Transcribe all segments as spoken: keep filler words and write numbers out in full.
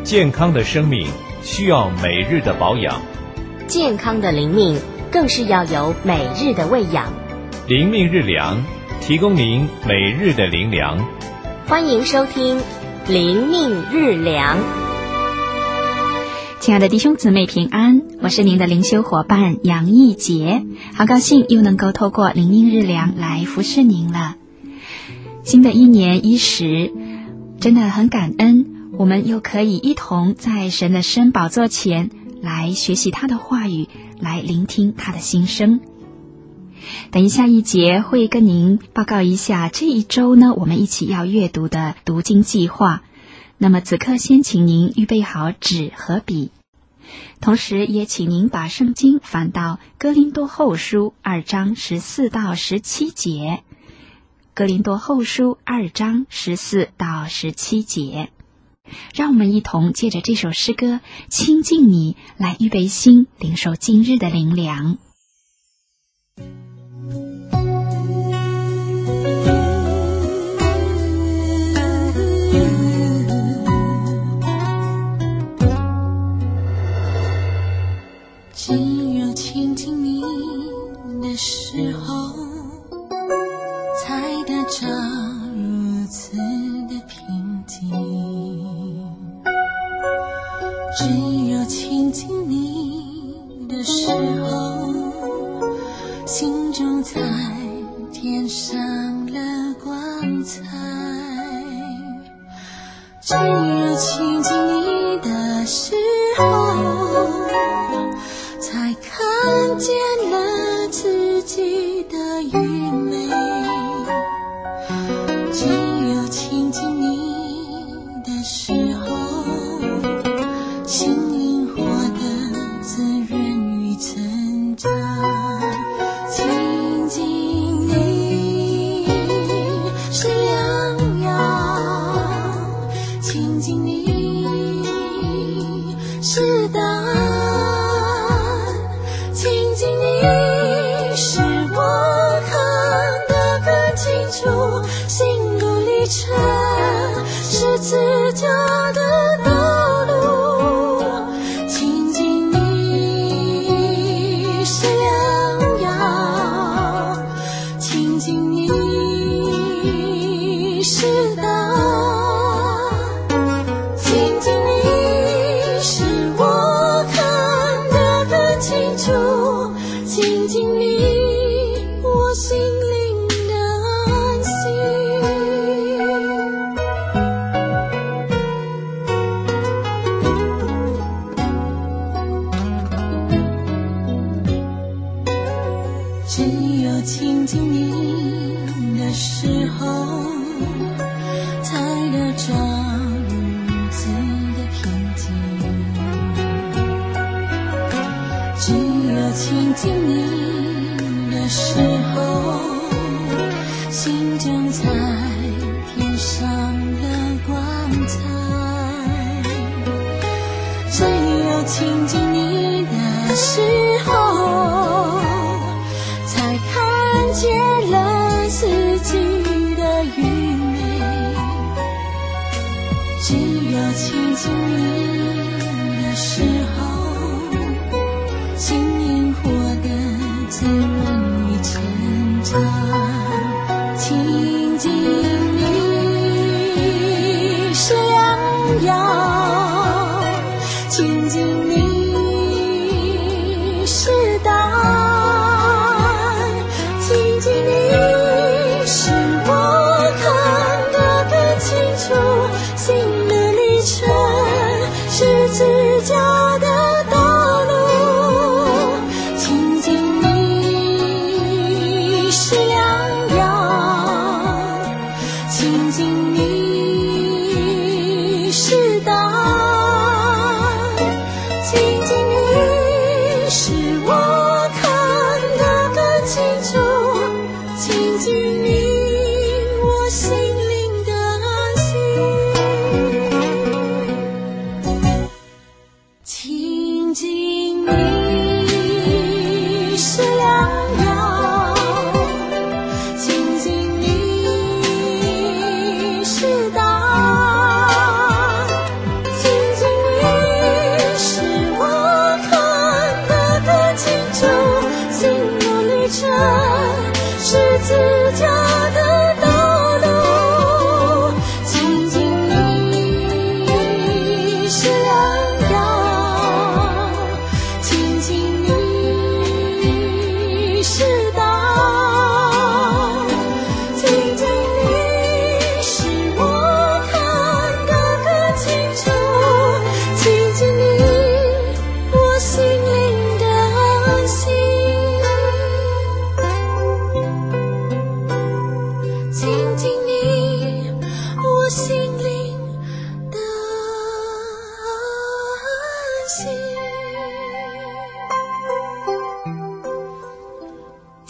健康的生命需要每日的保养， 健康的灵命更是要有每日的喂养。 灵命日粮，提供您每日的灵粮。 欢迎收听灵命日粮。 亲爱的弟兄姊妹平安，我是您的灵修伙伴杨义杰，好高兴又能够透过灵命日粮来服侍您了。新的一年伊始，真的很感恩，我们又可以一同在神的圣宝座前来学习他的话语，来聆听他的心声。等一下一节会跟您报告一下这一周呢我们一起要阅读的读经计划。那么此刻先请您预备好纸和笔，同时也请您把圣经翻到哥林多后书二章十四到十七节。哥林多后书二章十四到十七节，让我们一同借着这首诗歌亲近你，来预备心领受今日的灵粮。 只有亲近你的时候，才得着如此的平静。只有亲近你的时候，心中才添上了光彩。只有亲近你的时候，才看见了自己的愚昧。只有亲近你的时候，心灵获得滋润与成长。亲近你是良药，亲近你是答案，亲近你使我看得更清楚，心路历程是自家的道路。亲近你是良药，亲近你是答案，亲近你使我看得更清楚，亲近你我心灵的安息。只有亲近你的时候，才得着如此的平静。只有亲近你的时候，心中才添上了光彩。只有亲近你的时候，才看见了自己的愚昧。只有亲近你的时候，心灵获得滋润与成长。亲近你是良药，亲近你是答案，亲近你使我看得更清楚，心的历程是自家的道路。亲近你是良药，亲近你是答案，亲近你使我看得更清楚，亲近你我心灵的安息。亲近你是良药，亲近你是答案，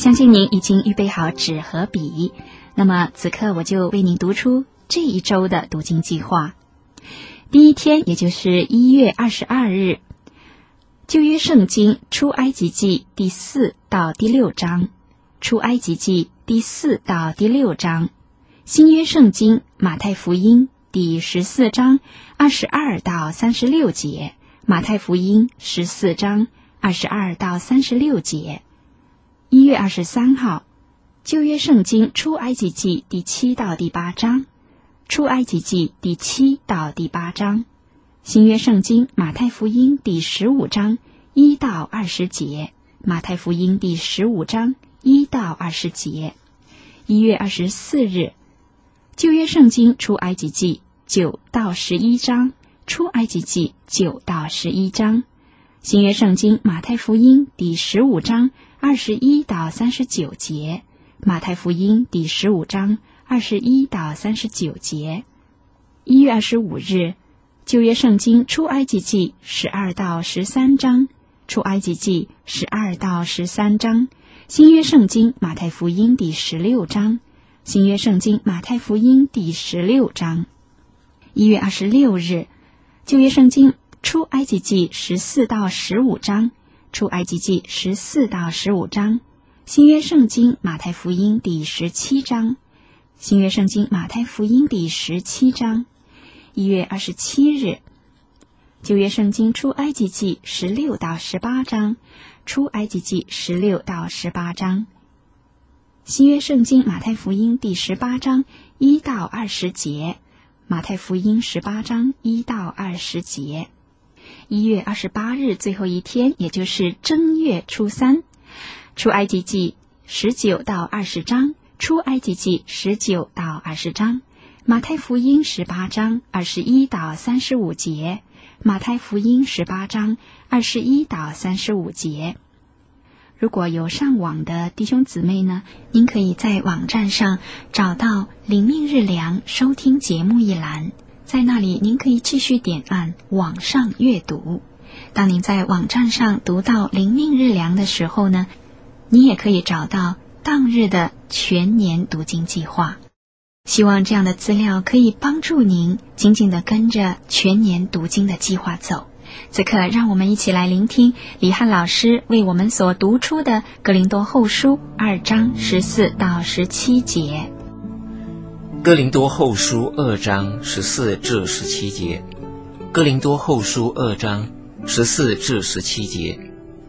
相信您已经预备好纸和笔，那么此刻我就为您读出这一周的读经计划。第一天，也就是一月二十二日，旧约圣经出埃及记第四到第六章，出埃及记第四到第六章，新约圣经马太福音第十四章二十二到三十六节，马太福音十四章二十二到三十六节。一月二十三号，旧约圣经出埃及记第七到第八章，出埃及记第七到第八章，新约圣经马太福音第十五章一到二十节，马太福音第十五章一到二十节。一月二十四日，旧约圣经出埃及记九到十一章，出埃及记九到十一章，新约圣经马太福音第十五章二十一到三十九节，马太福音第十五章二十一到三十九节。一月二十五日，旧约圣经出埃及记十二到十三章，出埃及记十二到十三章，新约圣经马太福音第十六章，新约圣经马太福音第十六章。一月二十六日，旧约圣经出埃及记十四到十五章，出埃及记十四到十五章，新约圣经马太福音第十七章，新约圣经马太福音第十七章。一月二十七日，旧约圣经出埃及记十六到十八章，出埃及记十六到十八章，新约圣经马太福音第十八章一到二十节，马太福音十八章一到二十节。一月二十八日最后一天，也就是正月初三，出埃及记十九到二十章，出埃及记十九到二十章，马太福音十八章二十一到三十五节，马太福音十八章二十一到三十五节。如果有上网的弟兄姊妹呢，您可以在网站上找到灵命日粮收听节目一栏，在那里您可以继续点按网上阅读。当您在网站上读到灵命日粮的时候呢，你也可以找到当日的全年读经计划。希望这样的资料可以帮助您紧紧地跟着全年读经的计划走。此刻让我们一起来聆听李汉老师为我们所读出的哥林多后书二章十四到十七节。 哥林多后书二章十四至十七节，哥林多后书二章十四至十七节。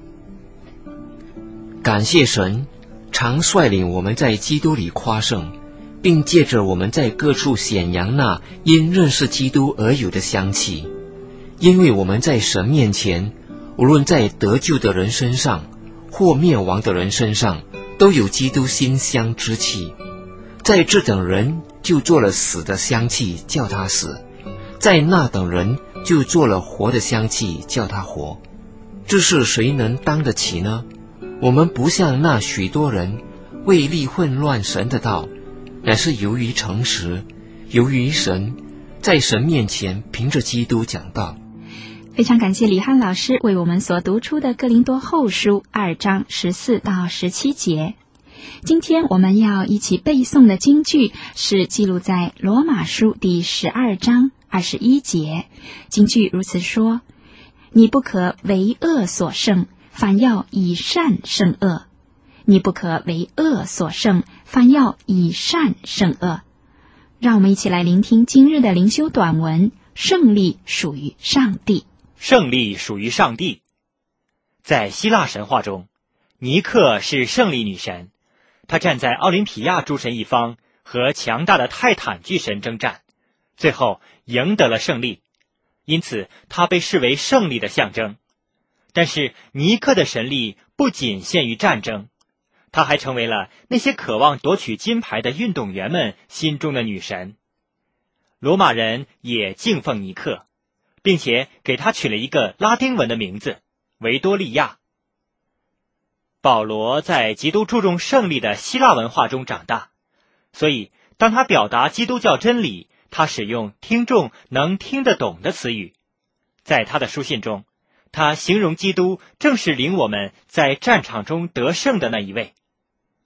感谢神，常率领我们在基督里夸胜，并借着我们在各处显扬那因认识基督而有的香气。因为我们在神面前，无论在得救的人身上或灭亡的人身上，都有基督馨香之气。在这等人就做了死的香气，叫他死；在那等人就做了活的香气，叫他活。这是谁能当得起呢？我们不像那许多人为利混乱神的道，乃是由于诚实，由于神，在神面前凭着基督讲道。 非常感谢李汉老师为我们所读出的哥林多后书二章十四到十七节。今天我们要一起背诵的经句是记录在罗马书第十二章二十一节。经句如此说：你不可为恶所胜，反要以善胜恶。你不可为恶所胜，反要以善胜恶。让我们一起来聆听今日的灵修短文，胜利属于上帝。 胜利属于上帝。在希腊神话中，尼克是胜利女神，她站在奥林匹亚诸神一方，和强大的泰坦巨神征战，最后赢得了胜利，因此她被视为胜利的象征。但是尼克的神力不仅限于战争，她还成为了那些渴望夺取金牌的运动员们心中的女神。罗马人也敬奉尼克，并且给他取了一个拉丁文的名字维多利亚。保罗在极度注重胜利的希腊文化中长大，所以当他表达基督教真理，他使用听众能听得懂的词语。在他的书信中，他形容基督正是领我们在战场中得胜的那一位。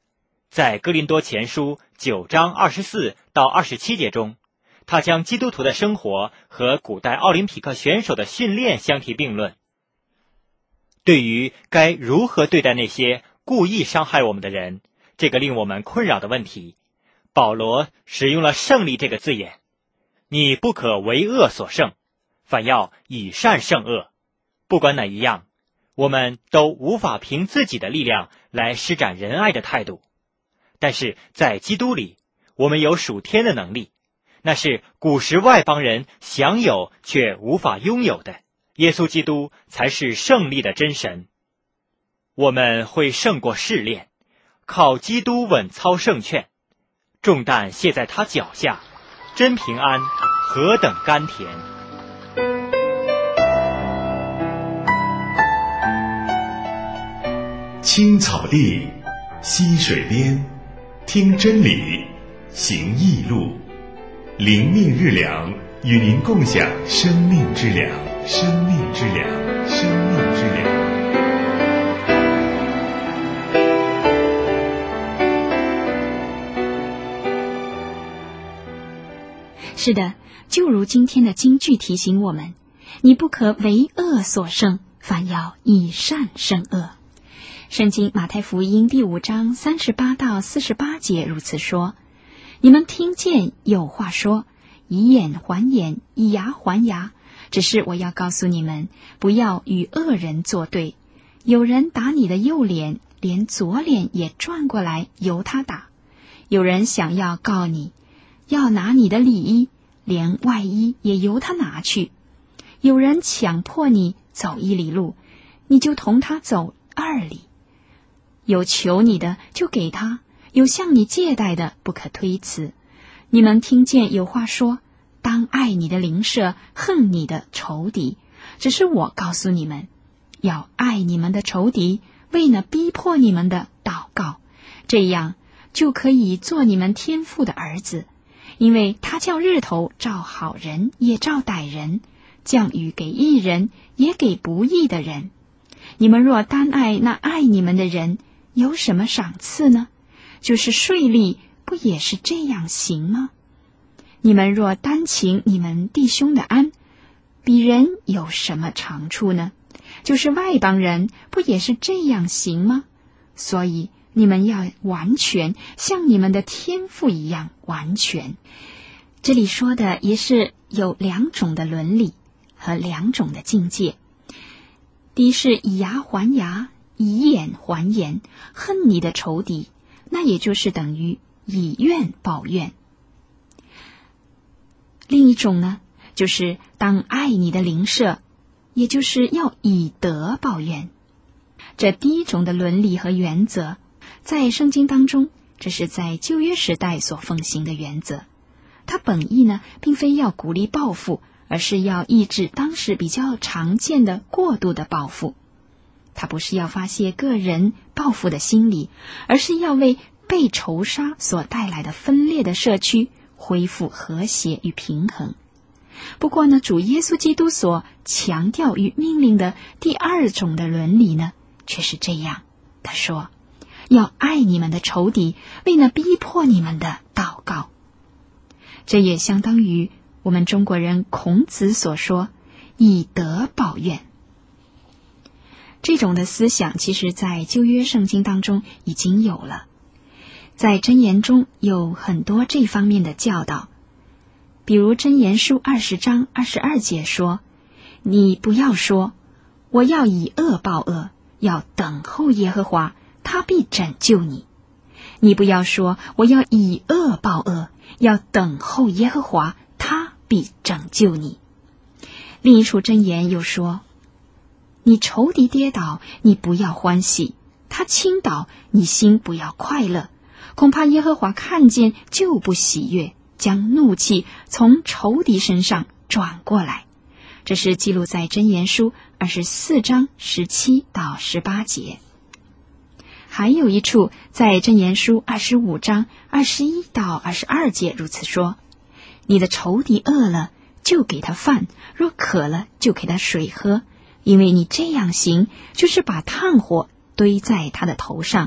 在哥林多前书九章二十四到二十七节中，他将基督徒的生活和古代奥林匹克选手的训练相提并论。对于该如何对待那些故意伤害我们的人，这个令我们困扰的问题，保罗使用了胜利这个字眼。你不可为恶所胜，反要以善胜恶。不管哪一样，我们都无法凭自己的力量来施展仁爱的态度。但是在基督里，我们有属天的能力，那是古时外邦人享有却无法拥有的。耶稣基督才是胜利的真神。我们会胜过试炼，靠基督稳操胜券，重担卸在他脚下，真平安何等甘甜。 青草地，溪水边，听真理，行义路，灵命日粮，与您共享生命之粮，生命之粮，生命之粮。 是的，就如今天的金句提醒我们，你不可为恶所胜，反要以善胜恶。圣经马太福音第五章三十八到四十八节如此说：你们听见有话说，以眼还眼，以牙还牙。只是我要告诉你们，不要与恶人作对。有人打你的右脸，连左脸也转过来由他打；有人想要告你，要拿你的里衣，连外衣也由他拿去；有人强迫你走一里路，你就同他走二里。有求你的就给他，有向你借贷的不可推辞。你们听见有话说，当爱你的邻舍，恨你的仇敌。只是我告诉你们，要爱你们的仇敌，为那逼迫你们的祷告，这样就可以做你们天父的儿子。因为他叫日头照好人也照歹人，降雨给义人也给不义的人。你们若单爱那爱你们的人，有什么赏赐呢？就是税吏不也是这样行吗？你们若单请你们弟兄的安，比人有什么长处呢？就是外邦人不也是这样行吗？所以你们要完全，像你们的天父一样完全。这里说的也是有两种的伦理和两种的境界。第一是以牙还牙，以眼还眼，恨你的仇敌，那也就是等于以怨报怨。另一种呢，就是当爱你的邻舍，也就是要以德报怨。这第一种的伦理和原则，在圣经当中，这是在旧约时代所奉行的原则。它本意呢，并非要鼓励报复，而是要抑制当时比较常见的过度的报复。它不是要发泄个人报复的心理，而是要为被仇杀所带来的分裂的社区恢复和谐与平衡。不过呢，主耶稣基督所强调与命令的第二种的伦理呢，却是这样。他说，要爱你们的仇敌，为那逼迫你们的祷告。这也相当于我们中国人孔子所说，以德报怨。这种的思想其实在旧约圣经当中已经有了，在箴言中有很多这方面的教导。比如箴言书二十章二十二节说，你不要说我要以恶报恶，要等候耶和华，他必拯救你。你不要说我要以恶报恶，要等候耶和华，他必拯救你。另一处箴言又说，你仇敌跌倒，你不要欢喜，他倾倒，你心不要快乐，恐怕耶和华看见就不喜悦，将怒气从仇敌身上转过来。这是记录在箴言书二十四章十七到十八节。还有一处在箴言书二十五章二十一到二十二节如此说，你的仇敌饿了，就给他饭，若渴了，就给他水喝，因为你这样行，就是把炭火堆在他的头上，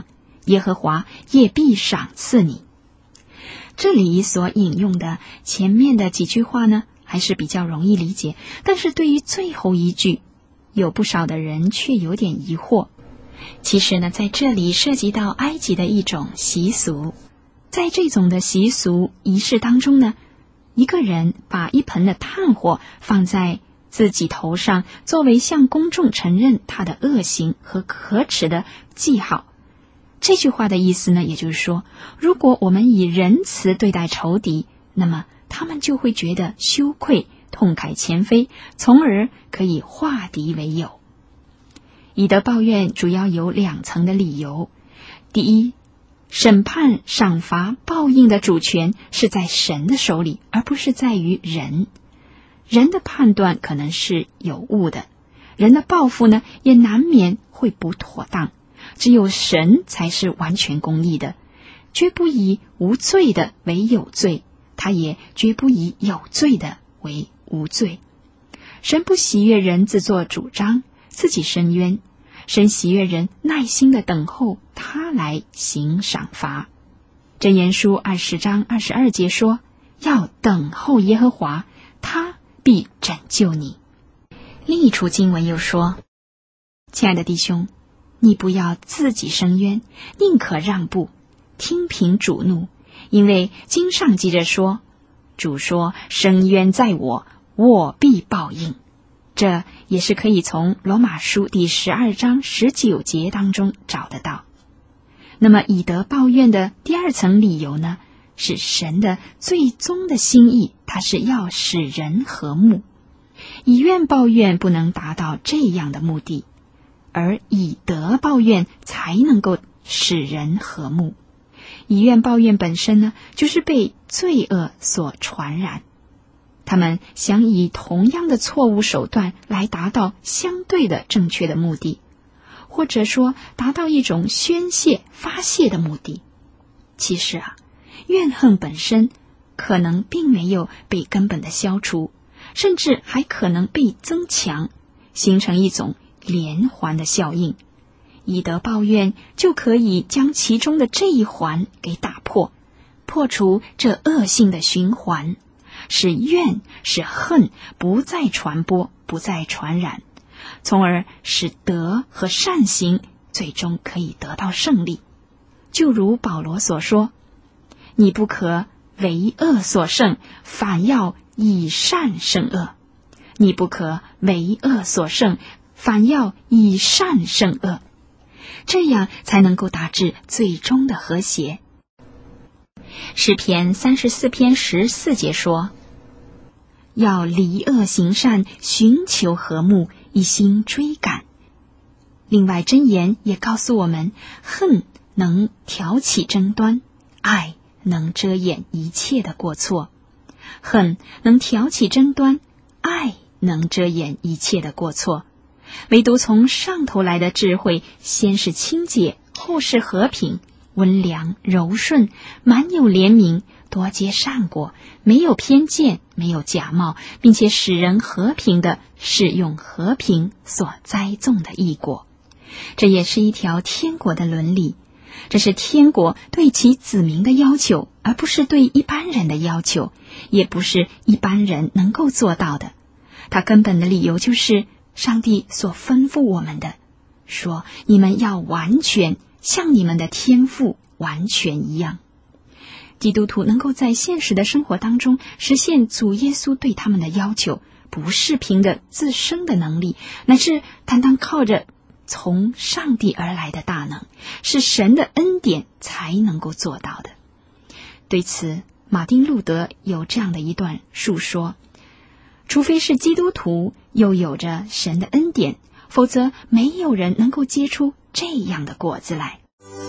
耶和华也必赏赐你。这里所引用的前面的几句话呢，还是比较容易理解，但是对于最后一句，有不少的人却有点疑惑。其实呢，在这里涉及到埃及的一种习俗，在这种的习俗仪式当中呢，一个人把一盆的炭火放在自己头上，作为向公众承认他的恶行和可耻的记号。这句话的意思呢，也就是说，如果我们以仁慈对待仇敌，那么他们就会觉得羞愧，痛改前非，从而可以化敌为友。以德报怨主要有两层的理由。第一，审判、赏罚、报应的主权是在神的手里，而不是在于人。人的判断可能是有误的，人的报复呢，也难免会不妥当。只有神才是完全公义的，绝不以无罪的为有罪，他也绝不以有罪的为无罪。神不喜悦人自作主张，自己伸冤，神喜悦人耐心的等候他来行赏罚。箴言书二十章二十二节说，要等候耶和华，他必拯救你。另一处经文又说，亲爱的弟兄，你不要自己伸冤，宁可让步，听凭主怒，因为经上记着说，主说，伸冤在我，我必报应。这也是可以从罗马书第十二章十九节当中找得到。那么以德报怨的第二层理由呢，是神的最终的心意，它是要使人和睦。以怨报怨不能达到这样的目的，而以德报怨才能够使人和睦。以怨报怨本身呢，就是被罪恶所传染，他们想以同样的错误手段来达到相对的正确的目的，或者说达到一种宣泄发泄的目的。其实啊，怨恨本身可能并没有被根本的消除，甚至还可能被增强，形成一种连环的效应。以德报怨就可以将其中的这一环给打破，破除这恶性的循环，使怨使恨不再传播，不再传染，从而使德和善行最终可以得到胜利。就如保罗所说，你不可为恶所胜，反要以善胜恶。你不可为恶所胜，反要以善胜恶，这样才能够达至最终的和谐。诗篇三十四篇十四节说，要离恶行善，寻求和睦，一心追赶。另外箴言也告诉我们，恨能挑起争端，爱能遮掩一切的过错。恨能挑起争端，爱能遮掩一切的过错。唯独从上头来的智慧，先是清洁，后是和平，温良柔顺，满有怜悯，多结善果，没有偏见，没有假冒，并且使人和平的是用和平所栽种的义果。这也是一条天国的伦理，这是天国对其子民的要求，而不是对一般人的要求，也不是一般人能够做到的。它根本的理由就是上帝所吩咐我们的，说你们要完全像你们的天父完全一样。基督徒能够在现实的生活当中实现主耶稣对他们的要求，不是凭着自身的能力，乃是单单靠着从上帝而来的大能，是神的恩典才能够做到的。对此，马丁路德有这样的一段述说，除非是基督徒又有着神的恩典，否则没有人能够结出这样的果子来。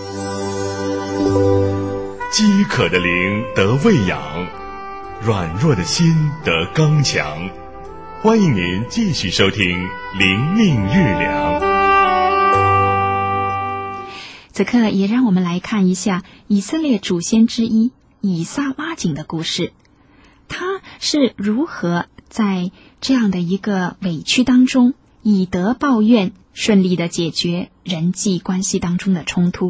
饥渴的灵得喂养，软弱的心得刚强。欢迎您继续收听灵命日粮。 此刻也让我们来看一下以色列祖先之一以撒挖井的故事，他是如何在这样的一个委屈当中，以德报怨，顺利的解决人际关系当中的冲突。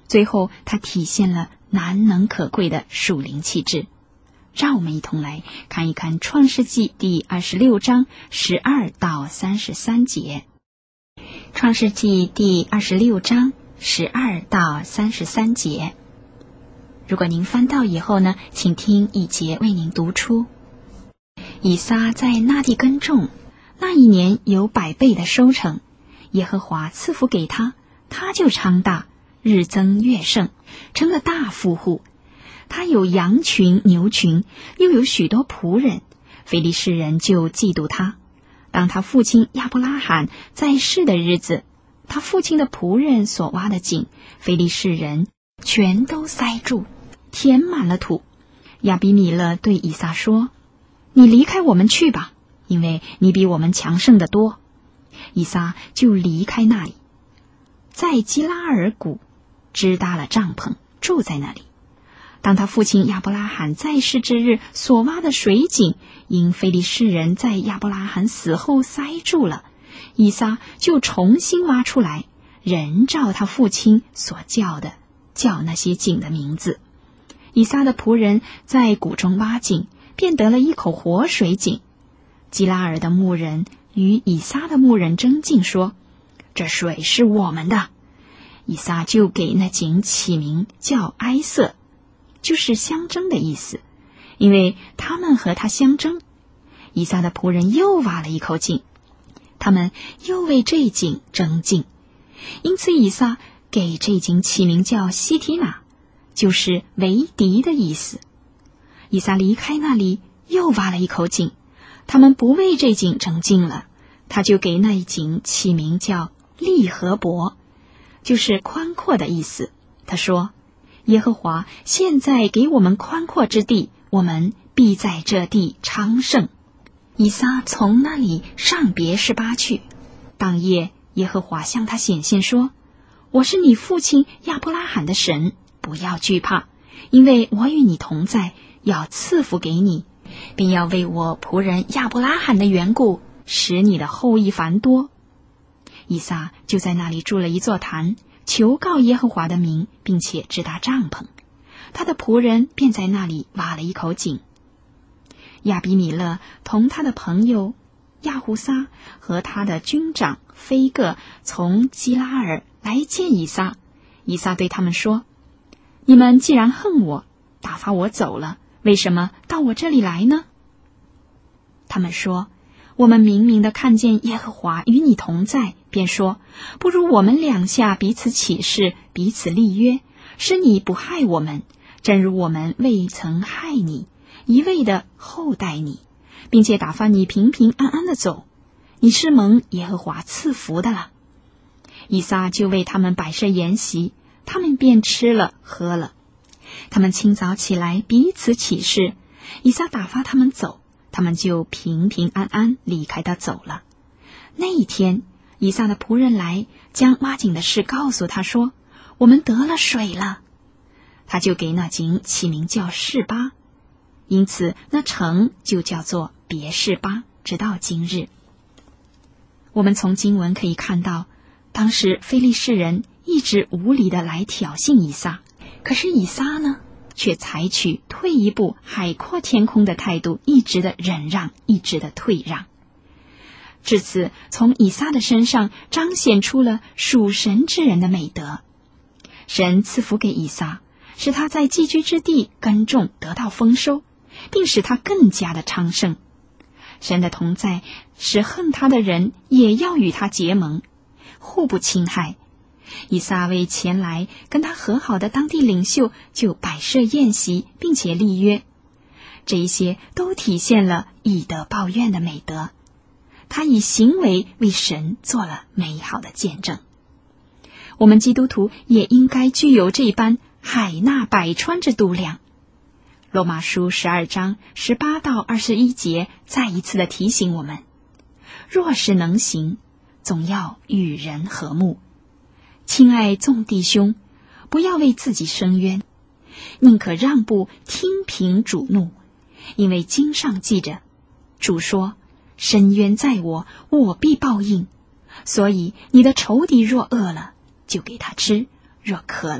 最后他体现了难能可贵的属灵气质。让我们一同来看一看创世纪第二十六章十二到三十三节。创世纪第二十六章十二到三十三节，如果您翻到以后呢，请听一节为您读出。以撒在那地耕种，那一年有百倍的收成，耶和华赐福给他，他就昌大，日增月盛，成了大富户。他有羊群牛群，又有许多仆人，非利士人就嫉妒他。当他父亲亚伯拉罕在世的日子，他父亲的仆人所挖的井，非利士人全都塞住，填满了土。亚比米勒对以撒说：你离开我们去吧，因为你比我们强盛得多。以撒就离开那里，在基拉尔谷支搭了帐篷，住在那里。当他父亲亚伯拉罕在世之日所挖的水井，因非利士人在亚伯拉罕死后塞住了，以撒就重新挖出来，仍照他父亲所叫的，叫那些井的名字。以撒的仆人在谷中挖井，便得了一口活水井。基拉尔的牧人与以撒的牧人争竞说：这水是我们的。以撒就给那井起名叫埃瑟，就是相争的意思，因为他们和他相争。以撒的仆人又挖了一口井，他们又为这井争竞，因此以撒给这井起名叫西提拿，就是为敌的意思。以撒离开那里，又挖了一口井，他们不为这井争竞了，他就给那井起名叫利和伯，就是宽阔的意思。他说：耶和华现在给我们宽阔之地，我们必在这地昌盛。以撒从那里上别是巴去。当夜，耶和华向他显现说：我是你父亲亚伯拉罕的神，不要惧怕，因为我与你同在，要赐福给你，并要为我仆人亚伯拉罕的缘故，使你的后裔繁多。以撒就在那里筑了一座坛，求告耶和华的名，并且支搭帐篷。他的仆人便在那里挖了一口井。亚比米勒同他的朋友亚胡撒和他的军长菲各从基拉尔来见以撒。以撒对他们说：你们既然恨我，打发我走了，为什么到我这里来呢？他们说：我们明明的看见耶和华与你同在，便说：不如我们两下彼此起誓，彼此立约，使你不害我们，正如我们未曾害你，一味的厚待你，并且打发你平平安安的走，你是蒙耶和华赐福的了。以撒就为他们摆设筵席，他们便吃了喝了。他们清早起来彼此起誓，以撒打发他们走，他们就平平安安离开他走了。那一天，以撒的仆人来，将挖井的事告诉他说：我们得了水了。他就给那井起名叫示巴，因此那城就叫做别示巴，直到今日。我们从经文可以看到，当时非利士人一直无理的来挑衅以撒，可是以撒呢，却采取退一步海阔天空的态度，一直的忍让，一直的退让。至此，从以撒的身上彰显出了属神之人的美德。神赐福给以撒，使他在寄居之地耕种得到丰收，并使他更加的昌盛。神的同在使恨他的人也要与他结盟，互不侵害。以撒为前来跟他和好的当地领袖就摆设宴席，并且立约，这一些都体现了以德报怨的美德。他以行为为神做了美好的见证。我们基督徒也应该具有这般海纳百川之度量。罗马书十二章十八到二十一节再一次的提醒我们：若是能行，总要与人和睦，亲爱众弟兄，不要为自己伸冤，宁可让步，听凭主怒。因为经上记着，主说：伸冤在我，我必报应。所以你的仇敌若饿了，就给他吃；若渴了，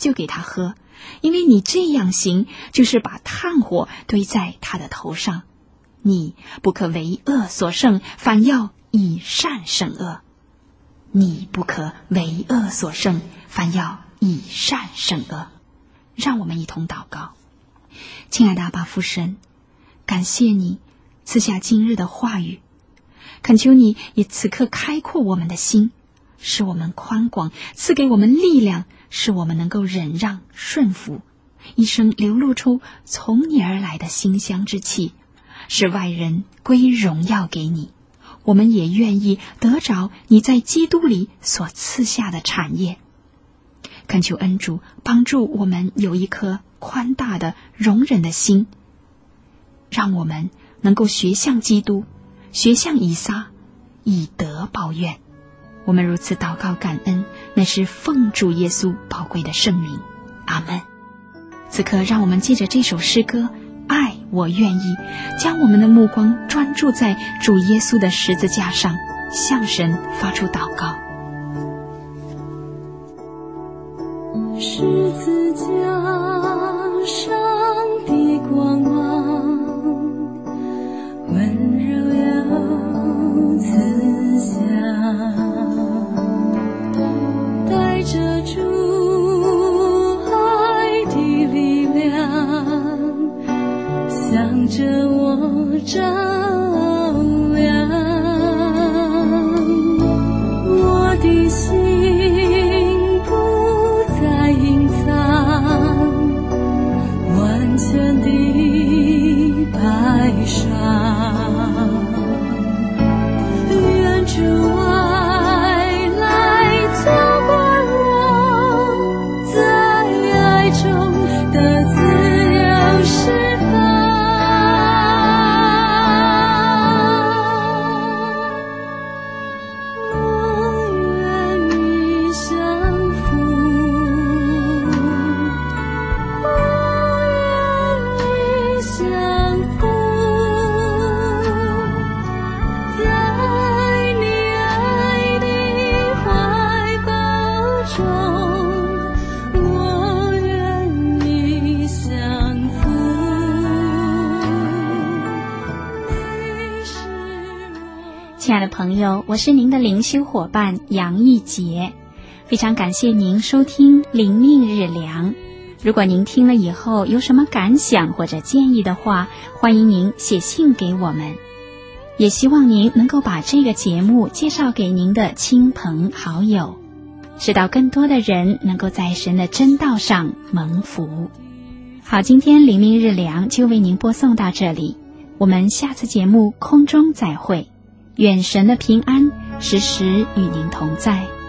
就给他喝，因为你这样行，就是把炭火堆在他的头上。你不可为恶所胜，反要以善胜恶。你不可为恶所胜，反要以善胜恶。让我们一同祷告。亲爱的阿爸父神，感谢你赐下今日的话语，恳求你也此刻开阔我们的心，使我们宽广，赐给我们力量，使我们能够忍让顺服，一生流露出从你而来的馨香之气，使外人归荣耀给你。我们也愿意得着你在基督里所赐下的产业。恳求恩主帮助我们有一颗宽大的容忍的心，让我们能够学像基督，学像以撒，以德报怨。我们如此祷告感恩，那是奉主耶稣宝贵的圣名，阿们。此刻让我们借着这首诗歌爱我愿意，将我们的目光专注在主耶稣的十字架上，向神发出祷告。 十字架上的光芒，温柔又慈祥，带着主爱的力量，向着我照亮。我的心不再隐藏，完全的白纱，愿主爱来浇灌我，在爱中的自由释放。我愿意降服，我愿意降服，在你爱的怀抱中，我愿意降服。你是我。 亲爱的朋友，我是您的灵修伙伴杨义杰，非常感谢您收听灵命日粮。如果您听了以后有什么感想或者建议的话，欢迎您写信给我们。也希望您能够把这个节目介绍给您的亲朋好友，使到更多的人能够在神的真道上蒙福。好，今天灵命日粮就为您播送到这里，我们下次节目空中再会。愿神的平安时时与您同在。